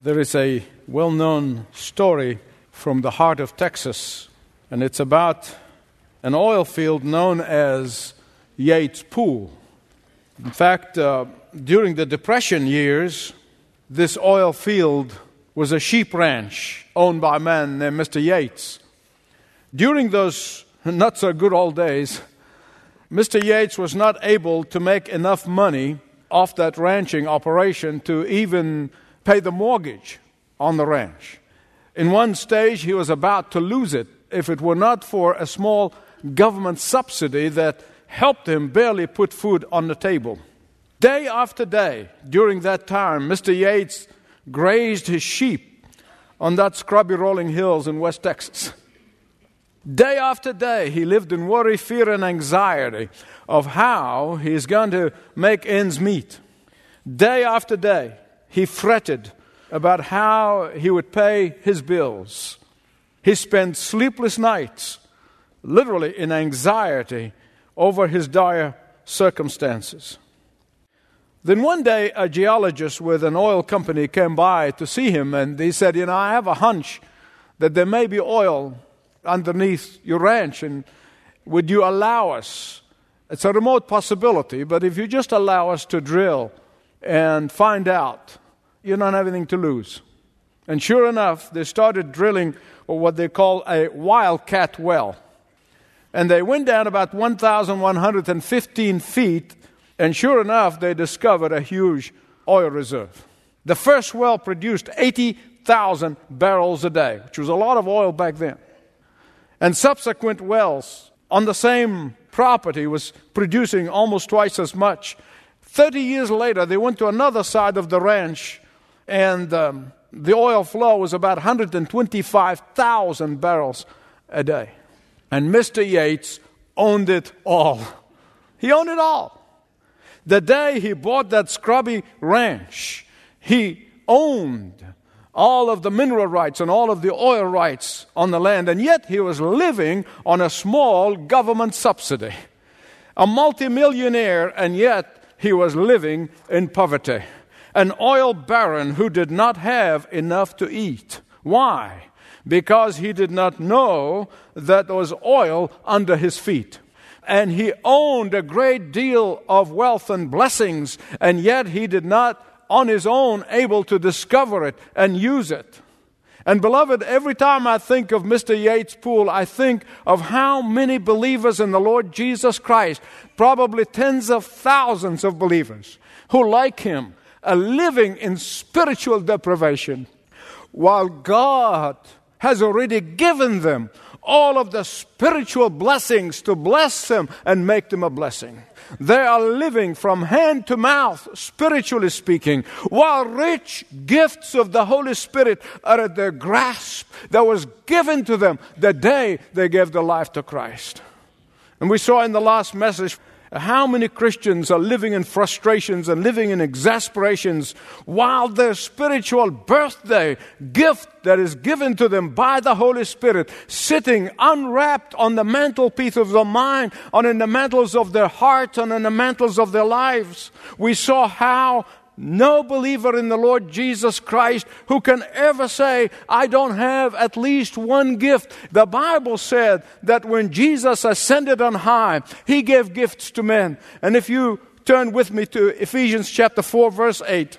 There is a well-known story from the heart of Texas, and it's about an oil field known as Yates Pool. In fact, during the Depression years, this oil field was a sheep ranch owned by a man named Mr. Yates. During those not-so-good old days, Mr. Yates was not able to make enough money off that ranching operation to even pay the mortgage on the ranch. In one stage, he was about to lose it if it were not for a small government subsidy that helped him barely put food on the table. Day after day, during that time, Mr. Yates grazed his sheep on that scrubby rolling hills in West Texas. Day after day, he lived in worry, fear, and anxiety of how he's going to make ends meet. Day after day, he fretted about how he would pay his bills. He spent sleepless nights, literally in anxiety, over his dire circumstances. Then one day, a geologist with an oil company came by to see him, and he said, I have a hunch that there may be oil underneath your ranch, and would you allow us? It's a remote possibility, but if you just allow us to drill and find out, you don't have anything to lose. And sure enough, they started drilling what they call a wildcat well. And they went down about 1,115 feet, and sure enough, they discovered a huge oil reserve. The first well produced 80,000 barrels a day, which was a lot of oil back then. And subsequent wells on the same property was producing almost twice as much. 30 years later, they went to another side of the ranch, and the oil flow was about 125,000 barrels a day. And Mr. Yates owned it all. He owned it all. The day he bought that scrubby ranch, he owned all of the mineral rights and all of the oil rights on the land, and yet he was living on a small government subsidy. A multimillionaire, and yet he was living in poverty. An oil baron who did not have enough to eat. Why? Because he did not know that there was oil under his feet. And he owned a great deal of wealth and blessings, and yet he did not, on his own, able to discover it and use it. And beloved, every time I think of Mr. Yates Pool, I think of how many believers in the Lord Jesus Christ, probably tens of thousands of believers, who, like him, are living in spiritual deprivation, while God has already given them all of the spiritual blessings to bless them and make them a blessing. They are living from hand to mouth, spiritually speaking, while rich gifts of the Holy Spirit are at their grasp that was given to them the day they gave their life to Christ. And we saw in the last message how many Christians are living in frustrations and living in exasperations while their spiritual birthday gift that is given to them by the Holy Spirit, sitting unwrapped on the mantelpiece of their mind, on in the mantles of their hearts, and in the mantles of their lives. We saw how no believer in the Lord Jesus Christ who can ever say, I don't have at least one gift. The Bible said that when Jesus ascended on high, He gave gifts to men. And if you turn with me to Ephesians chapter 4, verse 8,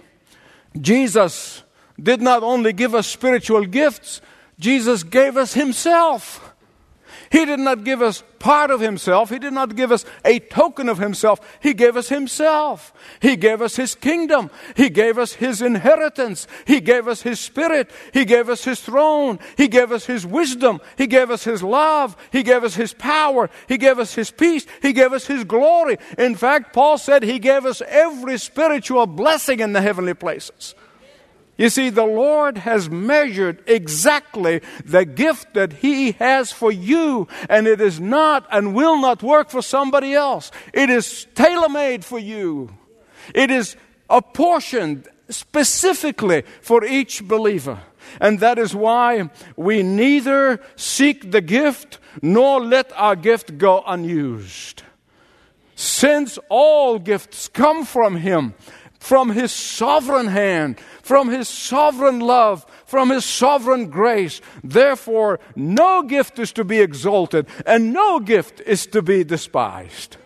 Jesus did not only give us spiritual gifts, Jesus gave us Himself. He did not give us part of Himself. He did not give us a token of Himself. He gave us Himself. He gave us His kingdom. He gave us His inheritance. He gave us His Spirit. He gave us His throne. He gave us His wisdom. He gave us His love. He gave us His power. He gave us His peace. He gave us His glory. In fact, Paul said He gave us every spiritual blessing in the heavenly places. You see, the Lord has measured exactly the gift that He has for you, and it is not and will not work for somebody else. It is tailor-made for you. It is apportioned specifically for each believer. And that is why we neither seek the gift nor let our gift go unused. Since all gifts come from Him, from His sovereign hand, from His sovereign love, from His sovereign grace. Therefore, no gift is to be exalted, and no gift is to be despised.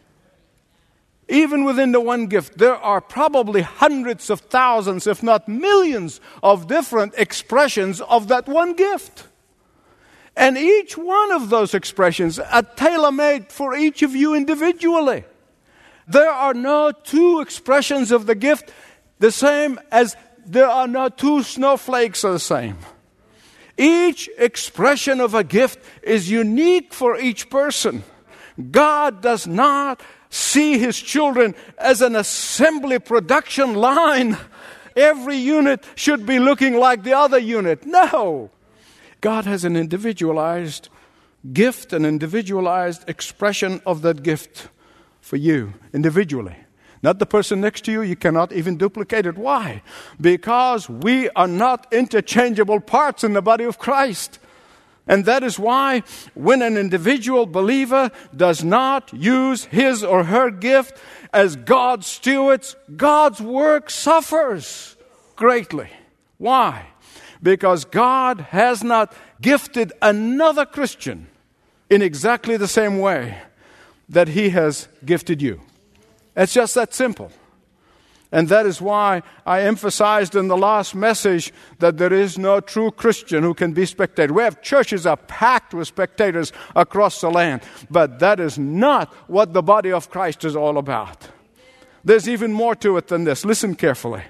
Even within the one gift, there are probably hundreds of thousands, if not millions, of different expressions of that one gift. And each one of those expressions are tailor-made for each of you individually. There are no two expressions of the gift the same as there are no two snowflakes are the same. Each expression of a gift is unique for each person. God does not see His children as an assembly production line. Every unit should be looking like the other unit. No. God has an individualized gift, an individualized expression of that gift for you individually. Not the person next to you. You cannot even duplicate it. Why? Because we are not interchangeable parts in the body of Christ. And that is why when an individual believer does not use his or her gift as God's stewards, God's work suffers greatly. Why? Because God has not gifted another Christian in exactly the same way that He has gifted you. It's just that simple. And that is why I emphasized in the last message that there is no true Christian who can be spectator. We have churches are packed with spectators across the land, but that is not what the body of Christ is all about. There's even more to it than this. Listen carefully.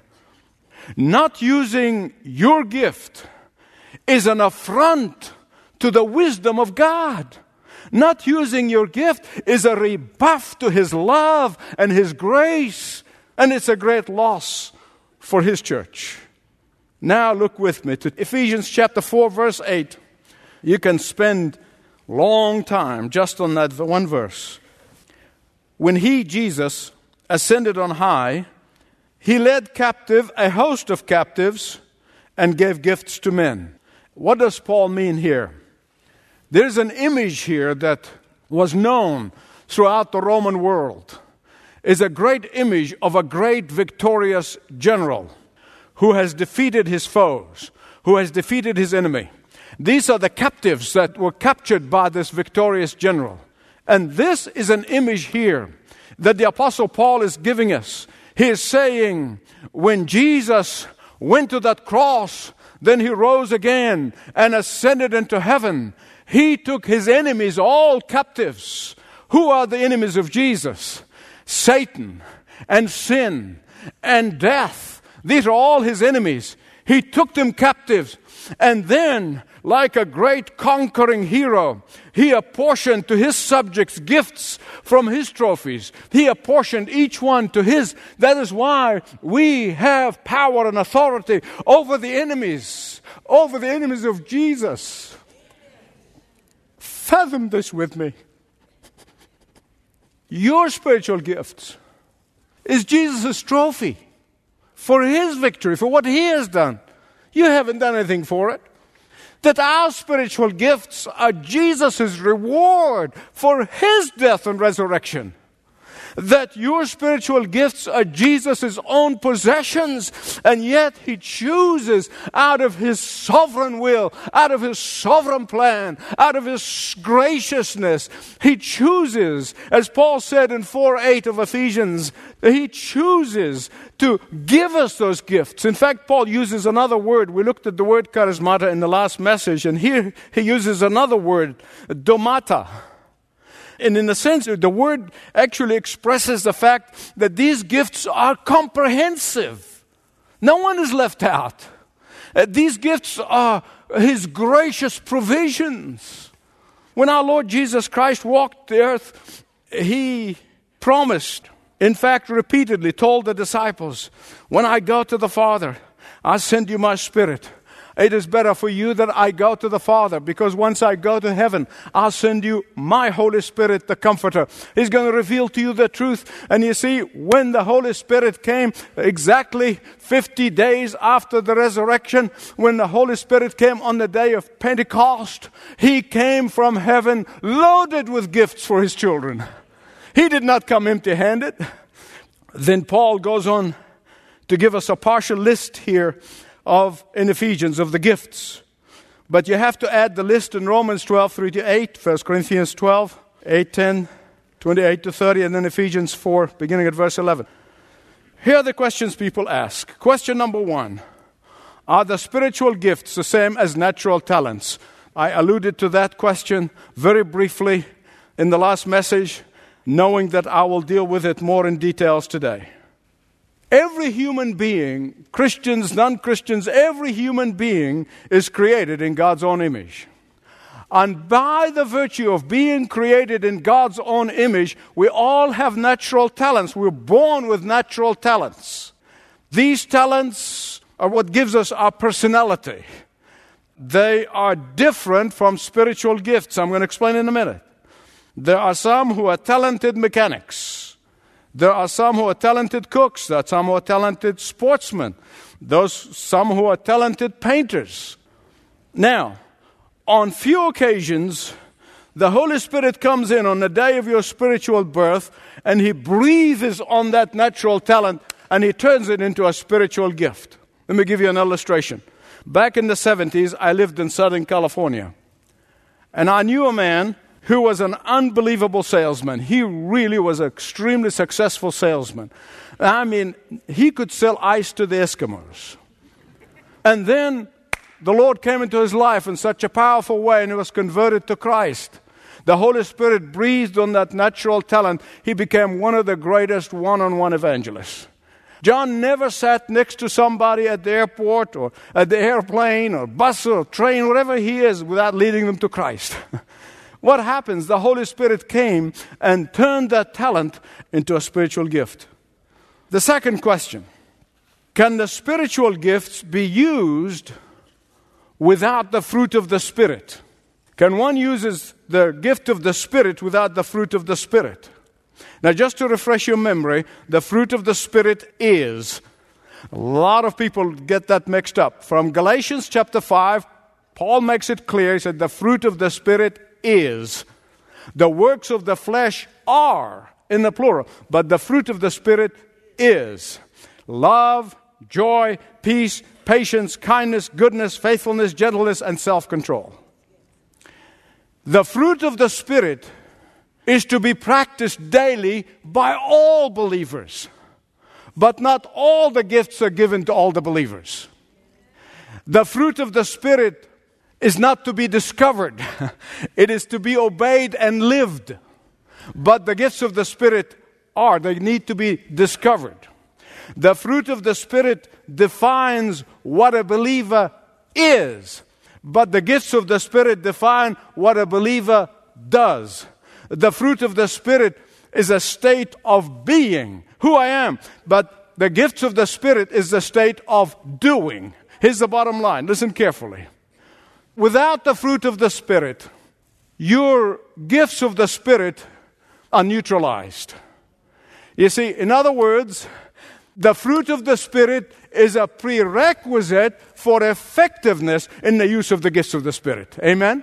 Not using your gift is an affront to the wisdom of God. Not using your gift is a rebuff to His love and His grace. And it's a great loss for His church. Now look with me to Ephesians chapter 4, verse 8. You can spend long time just on that one verse. When He, Jesus, ascended on high, He led captive a host of captives and gave gifts to men. What does Paul mean here? There's an image here that was known throughout the Roman world. Is a great image of a great victorious general who has defeated his foes, who has defeated his enemy. These are the captives that were captured by this victorious general. And this is an image here that the Apostle Paul is giving us. He is saying, when Jesus went to that cross, then He rose again and ascended into heaven. He took His enemies all captives. Who are the enemies of Jesus? Satan and sin and death. These are all His enemies. He took them captives. And then, like a great conquering hero, He apportioned to His subjects gifts from His trophies. He apportioned each one to His. That is why we have power and authority over the enemies of Jesus. Fathom this with me. Your spiritual gifts is Jesus' trophy for His victory, for what He has done. You haven't done anything for it. That our spiritual gifts are Jesus' reward for His death and resurrection. That your spiritual gifts are Jesus' own possessions, and yet He chooses out of His sovereign will, out of His sovereign plan, out of His graciousness, He chooses, as Paul said in 4:8 of Ephesians, He chooses to give us those gifts. In fact, Paul uses another word. We looked at the word charismata in the last message, and here he uses another word, domata. And in a sense, the word actually expresses the fact that these gifts are comprehensive. No one is left out. These gifts are His gracious provisions. When our Lord Jesus Christ walked the earth, He promised, in fact, repeatedly told the disciples, when I go to the Father, I'll send you my Spirit. It is better for you that I go to the Father, because once I go to heaven, I'll send you my Holy Spirit, the Comforter. He's going to reveal to you the truth. And you see, when the Holy Spirit came, exactly 50 days after the resurrection, when the Holy Spirit came on the day of Pentecost, He came from heaven loaded with gifts for His children. He did not come empty-handed. Then Paul goes on to give us a partial list here in Ephesians of the gifts. But you have to add the list in Romans 12, 3-8, 1 Corinthians 12, 8, 10, 28 to 30, and then Ephesians 4, beginning at verse 11. Here are the questions people ask. Question number 1. Are the spiritual gifts the same as natural talents? I alluded to that question very briefly in the last message, knowing that I will deal with it more in details today. Every human being, Christians, non-Christians, every human being is created in God's own image. And by the virtue of being created in God's own image, we all have natural talents. We're born with natural talents. These talents are what gives us our personality. They are different from spiritual gifts. I'm going to explain in a minute. There are some who are talented mechanics. There are some who are talented cooks. There are some who are talented sportsmen. Some who are talented painters. Now, on few occasions, the Holy Spirit comes in on the day of your spiritual birth, and He breathes on that natural talent, and He turns it into a spiritual gift. Let me give you an illustration. Back in the 70s, I lived in Southern California, and I knew a man who was an unbelievable salesman. He really was an extremely successful salesman. I mean, he could sell ice to the Eskimos. And then the Lord came into his life in such a powerful way, and he was converted to Christ. The Holy Spirit breathed on that natural talent. He became one of the greatest one-on-one evangelists. John never sat next to somebody at the airport or at the airplane or bus or train, wherever he is, without leading them to Christ. What happens? The Holy Spirit came and turned that talent into a spiritual gift. The second question: can the spiritual gifts be used without the fruit of the Spirit? Can one use the gift of the Spirit without the fruit of the Spirit? Now, just to refresh your memory, the fruit of the Spirit is. A lot of people get that mixed up. From Galatians chapter 5, Paul makes it clear. He said the fruit of the Spirit is. The works of the flesh are, in the plural, but the fruit of the Spirit is. Love, joy, peace, patience, kindness, goodness, faithfulness, gentleness, and self-control. The fruit of the Spirit is to be practiced daily by all believers. But not all the gifts are given to all the believers. The fruit of the Spirit is not to be discovered. It is to be obeyed and lived. But the gifts of the Spirit they need to be discovered. The fruit of the Spirit defines what a believer is. But the gifts of the Spirit define what a believer does. The fruit of the Spirit is a state of being, who I am. But the gifts of the Spirit is the state of doing. Here's the bottom line. Listen carefully. Without the fruit of the Spirit, your gifts of the Spirit are neutralized. You see, in other words, the fruit of the Spirit is a prerequisite for effectiveness in the use of the gifts of the Spirit. Amen?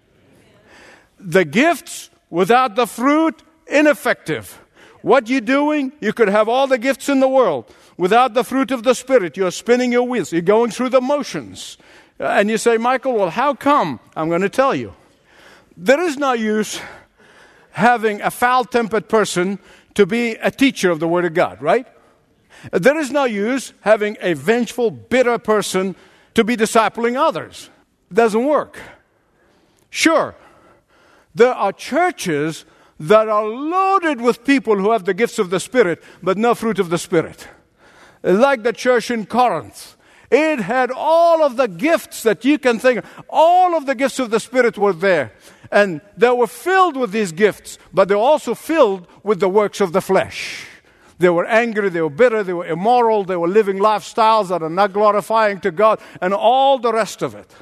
The gifts without the fruit, ineffective. What you're doing, you could have all the gifts in the world. Without the fruit of the Spirit, you're spinning your wheels. You're going through the motions. And you say, Michael, well, how come? I'm going to tell you. There is no use having a foul-tempered person to be a teacher of the Word of God, right? There is no use having a vengeful, bitter person to be discipling others. It doesn't work. Sure, there are churches that are loaded with people who have the gifts of the Spirit, but no fruit of the Spirit. Like the church in Corinth. It had all of the gifts that you can think of. All of the gifts of the Spirit were there. And they were filled with these gifts, but they were also filled with the works of the flesh. They were angry, they were bitter, they were immoral, they were living lifestyles that are not glorifying to God, and all the rest of it.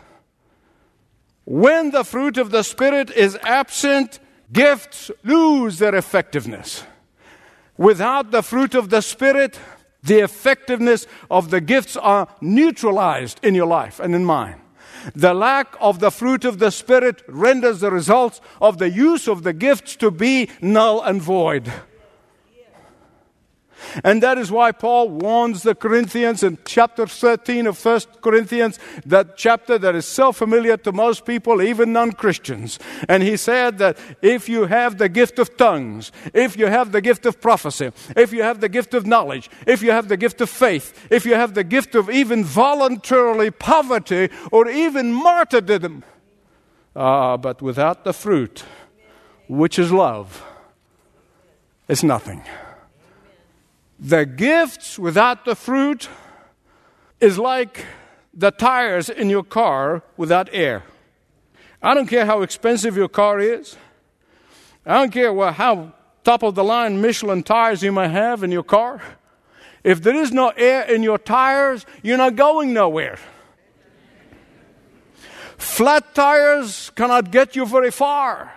When the fruit of the Spirit is absent, gifts lose their effectiveness. Without the fruit of the Spirit, the effectiveness of the gifts are neutralized in your life and in mine. The lack of the fruit of the Spirit renders the results of the use of the gifts to be null and void. And that is why Paul warns the Corinthians in chapter 13 of 1 Corinthians, that chapter that is so familiar to most people, even non-Christians. And he said that if you have the gift of tongues, if you have the gift of prophecy, if you have the gift of knowledge, if you have the gift of faith, if you have the gift of even voluntarily poverty or even martyrdom, but without the fruit, which is love, it's nothing. The gifts without the fruit is like the tires in your car without air. I don't care how expensive your car is. I don't care how top-of-the-line Michelin tires you may have in your car. If there is no air in your tires, you're not going nowhere. Flat tires cannot get you very far.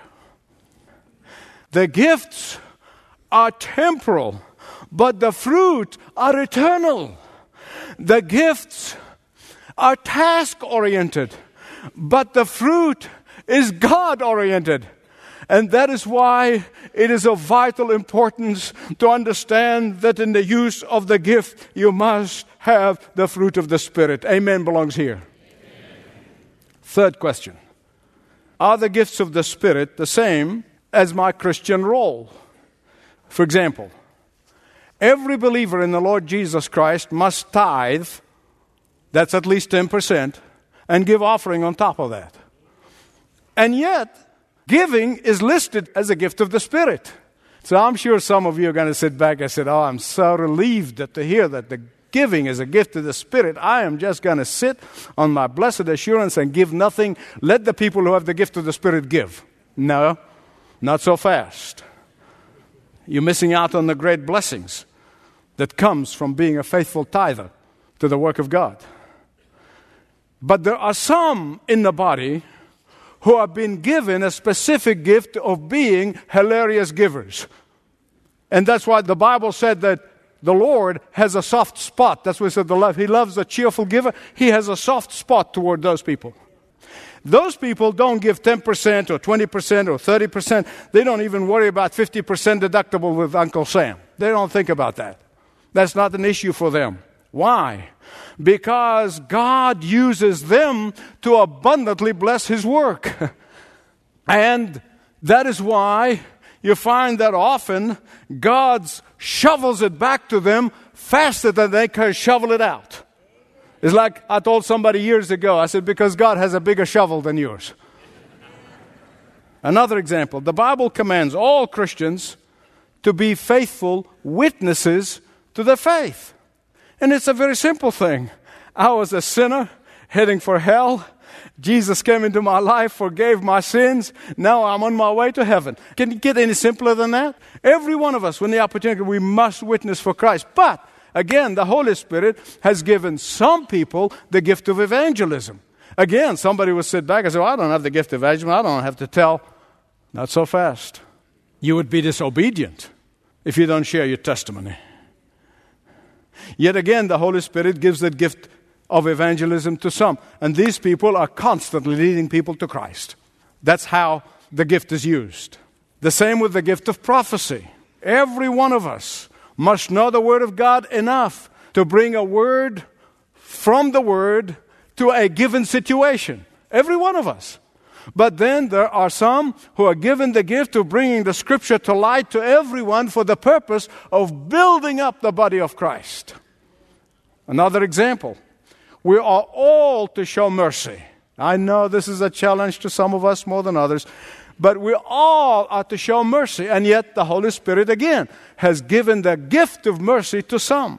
The gifts are temporal, but the fruit are eternal. The gifts are task-oriented, but the fruit is God-oriented. And that is why it is of vital importance to understand that in the use of the gift, you must have the fruit of the Spirit. Amen belongs here. Amen. Third question. Are the gifts of the Spirit the same as my Christian role? For example, every believer in the Lord Jesus Christ must tithe, that's at least 10%, and give offering on top of that. And yet, giving is listed as a gift of the Spirit. So I'm sure some of you are going to sit back and say, oh, I'm so relieved to hear that the giving is a gift of the Spirit. I am just going to sit on my blessed assurance and give nothing. Let the people who have the gift of the Spirit give. No, not so fast. You're missing out on the great blessings that comes from being a faithful tither to the work of God. But there are some in the body who have been given a specific gift of being hilarious givers. And that's why the Bible said that the Lord has a soft spot. That's what it said, He loves a cheerful giver. He has a soft spot toward those people. Those people don't give 10% or 20% or 30%. They don't even worry about 50% deductible with Uncle Sam. They don't think about that. That's not an issue for them. Why? Because God uses them to abundantly bless His work. And that is why you find that often God shovels it back to them faster than they can shovel it out. It's like I told somebody years ago, I said, because God has a bigger shovel than yours. Another example, the Bible commands all Christians to be faithful witnesses to their faith. And it's a very simple thing. I was a sinner heading for hell. Jesus came into my life, forgave my sins. Now I'm on my way to heaven. Can it get any simpler than that? Every one of us, when the opportunity, we must witness for Christ. But again, the Holy Spirit has given some people the gift of evangelism. Again, somebody will sit back and say, well, I don't have the gift of evangelism. I don't have to tell. Not so fast. You would be disobedient if you don't share your testimony. Yet again, the Holy Spirit gives that gift of evangelism to some. And these people are constantly leading people to Christ. That's how the gift is used. The same with the gift of prophecy. Every one of us must know the Word of God enough to bring a word from the Word to a given situation. Every one of us. But then there are some who are given the gift of bringing the Scripture to light to everyone for the purpose of building up the body of Christ. Another example. We are all to show mercy. I know this is a challenge to some of us more than others. But we all are to show mercy. And yet the Holy Spirit again has given the gift of mercy to some.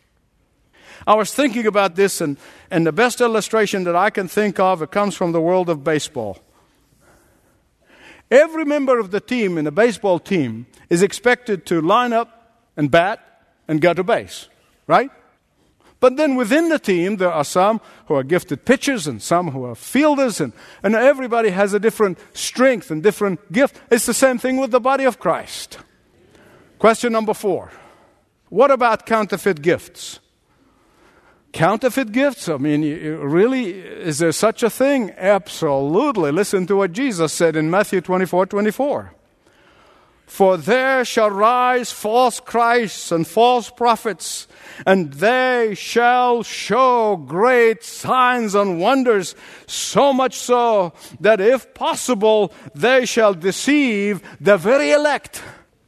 I was thinking about this, and the best illustration that I can think of, it comes from the world of baseball. Every member of the team in a baseball team is expected to line up and bat and go to base, right? But then within the team, there are some who are gifted pitchers and some who are fielders, and everybody has a different strength and different gift. It's the same thing with the body of Christ. Question number 4. What about counterfeit gifts? Counterfeit gifts? I mean, really, is there such a thing? Absolutely. Listen to what Jesus said in Matthew 24:24. For there shall rise false Christs and false prophets, and they shall show great signs and wonders, so much so that if possible, they shall deceive the very elect.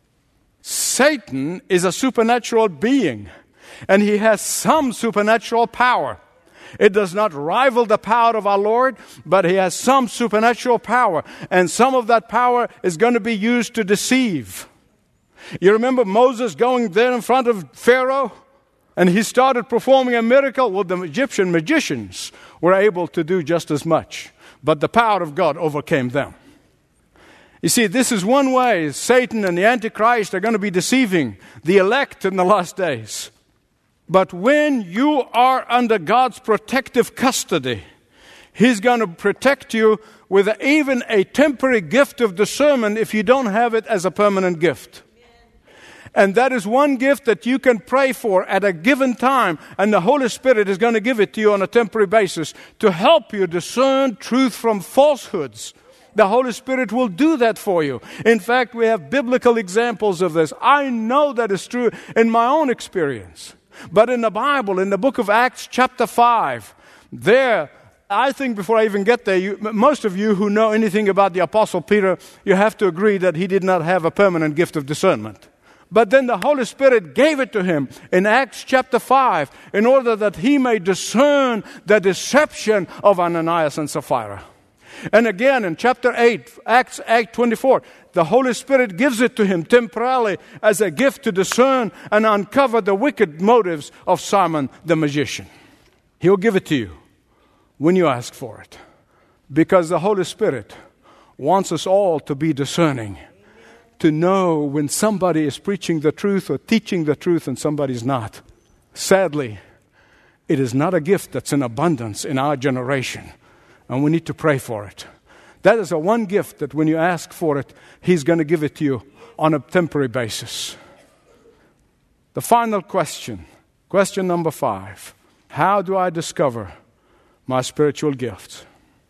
Satan is a supernatural being, and he has some supernatural power. It does not rival the power of our Lord, but he has some supernatural power. And some of that power is going to be used to deceive. You remember Moses going there in front of Pharaoh? And he started performing a miracle. Well, the Egyptian magicians were able to do just as much. But the power of God overcame them. You see, this is one way Satan and the Antichrist are going to be deceiving the elect in the last days. But when you are under God's protective custody, He's going to protect you with even a temporary gift of discernment if you don't have it as a permanent gift. And that is one gift that you can pray for at a given time, and the Holy Spirit is going to give it to you on a temporary basis to help you discern truth from falsehoods. The Holy Spirit will do that for you. In fact, we have biblical examples of this. I know that is true in my own experience. But in the Bible, in the book of Acts chapter 5, there, I think before I even get there, most of you who know anything about the Apostle Peter, you have to agree that he did not have a permanent gift of discernment. But then the Holy Spirit gave it to him in Acts chapter 5 in order that he may discern the deception of Ananias and Sapphira. And again in chapter 8, Acts 8:24, the Holy Spirit gives it to him temporarily as a gift to discern and uncover the wicked motives of Simon the magician. He'll give it to you when you ask for it. Because the Holy Spirit wants us all to be discerning. To know when somebody is preaching the truth or teaching the truth and somebody's not. Sadly, it is not a gift that's in abundance in our generation. And we need to pray for it. That is a one gift that when you ask for it, He's going to give it to you on a temporary basis. The final question number 5. How do I discover my spiritual gifts?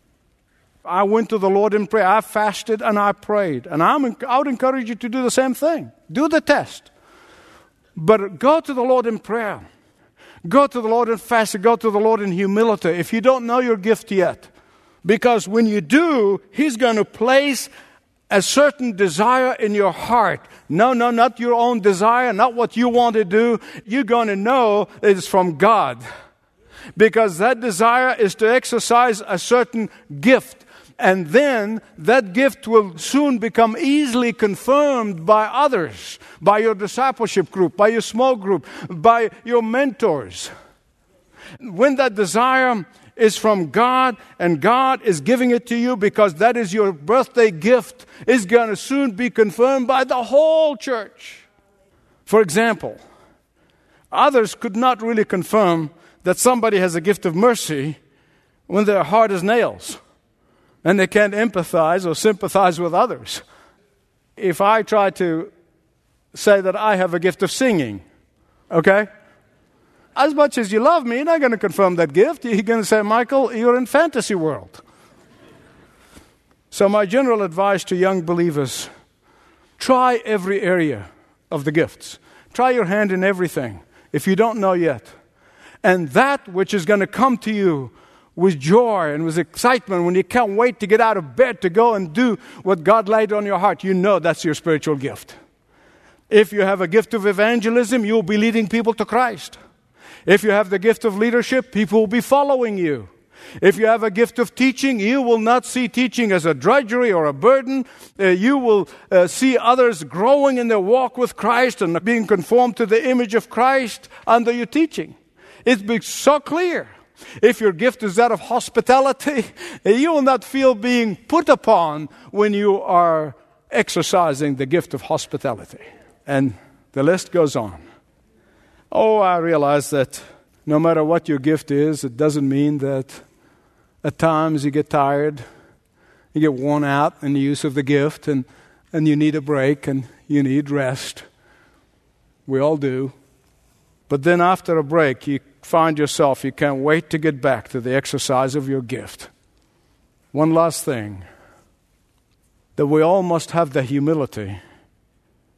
I went to the Lord in prayer. I fasted and I prayed. And I would encourage you to do the same thing. Do the test. But go to the Lord in prayer. Go to the Lord in fasting. Go to the Lord in humility. If you don't know your gift yet. Because when you do, He's going to place a certain desire in your heart. No, not your own desire, not what you want to do. You're going to know it's from God. Because that desire is to exercise a certain gift. And then that gift will soon become easily confirmed by others, by your discipleship group, by your small group, by your mentors. When that desire is from God and God is giving it to you because that is your birthday gift, is going to soon be confirmed by the whole church. For example, others could not really confirm that somebody has a gift of mercy when they're hard as nails and they can't empathize or sympathize with others. If I try to say that I have a gift of singing, okay? As much as you love me, you're not going to confirm that gift. You're going to say, Michael, you're in fantasy world. So my general advice to young believers, try every area of the gifts. Try your hand in everything if you don't know yet. And that which is going to come to you with joy and with excitement when you can't wait to get out of bed to go and do what God laid on your heart, you know that's your spiritual gift. If you have a gift of evangelism, you'll be leading people to Christ. If you have the gift of leadership, people will be following you. If you have a gift of teaching, you will not see teaching as a drudgery or a burden. You will see others growing in their walk with Christ and being conformed to the image of Christ under your teaching. It's so clear. If your gift is that of hospitality, you will not feel being put upon when you are exercising the gift of hospitality. And the list goes on. Oh, I realize that no matter what your gift is, it doesn't mean that at times you get tired, you get worn out in the use of the gift, and you need a break and you need rest. We all do. But then after a break, you find yourself, you can't wait to get back to the exercise of your gift. One last thing, that we all must have the humility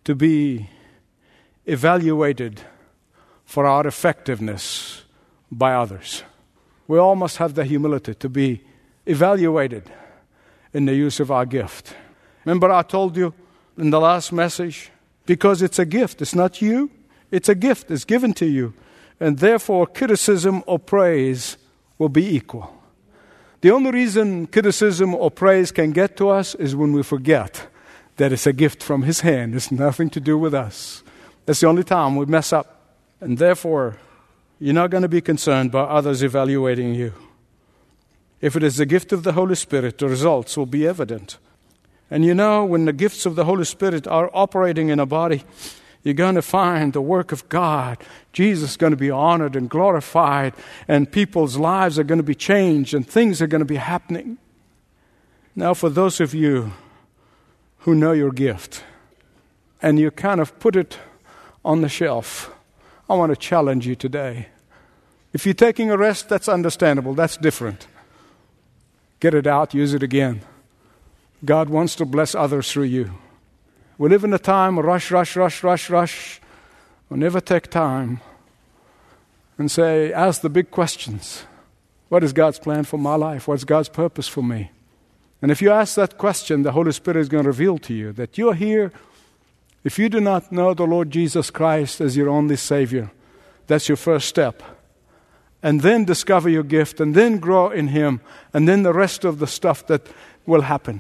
to be evaluated for our effectiveness by others. We all must have the humility to be evaluated in the use of our gift. Remember I told you in the last message, because it's a gift, it's not you, it's a gift, it's given to you. And therefore criticism or praise will be equal. The only reason criticism or praise can get to us is when we forget that it's a gift from His hand. It's nothing to do with us. That's the only time we mess up. And therefore, you're not going to be concerned by others evaluating you. If it is the gift of the Holy Spirit, the results will be evident. And you know, when the gifts of the Holy Spirit are operating in a body, you're going to find the work of God. Jesus is going to be honored and glorified, and people's lives are going to be changed, and things are going to be happening. Now, for those of you who know your gift, and you kind of put it on the shelf, I want to challenge you today. If you're taking a rest, that's understandable. That's different. Get it out, use it again. God wants to bless others through you. We live in a time of rush. We'll never take time and ask the big questions. What is God's plan for my life? What's God's purpose for me? And if you ask that question, the Holy Spirit is going to reveal to you that you're here. If you do not know the Lord Jesus Christ as your only Savior, that's your first step. And then discover your gift, and then grow in Him, and then the rest of the stuff that will happen.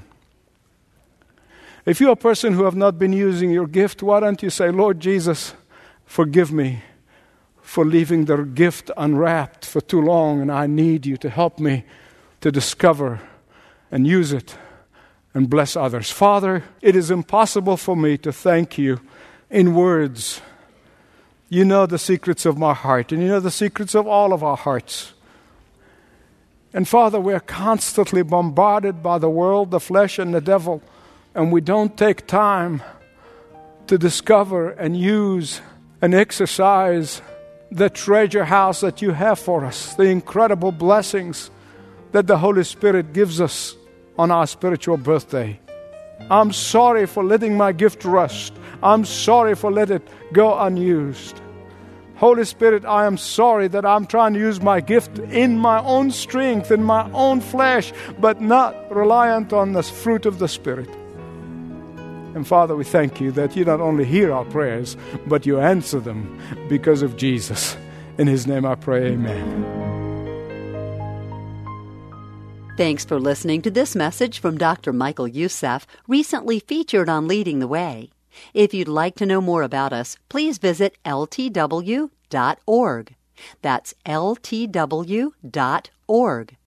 If you're a person who have not been using your gift, why don't you say, Lord Jesus, forgive me for leaving the gift unwrapped for too long, and I need you to help me to discover and use it and bless others. Father, it is impossible for me to thank you in words. You know the secrets of my heart, and you know the secrets of all of our hearts. And Father, we're constantly bombarded by the world, the flesh, and the devil, and we don't take time to discover and use and exercise the treasure house that you have for us, the incredible blessings that the Holy Spirit gives us on our spiritual birthday. I'm sorry for letting my gift rust. I'm sorry for letting it go unused. Holy Spirit, I am sorry that I'm trying to use my gift in my own strength, in my own flesh, but not reliant on the fruit of the Spirit. And Father, we thank you that you not only hear our prayers, but you answer them because of Jesus. In His name I pray, amen. Thanks for listening to this message from Dr. Michael Youssef, recently featured on Leading the Way. If you'd like to know more about us, please visit ltw.org. That's ltw.org.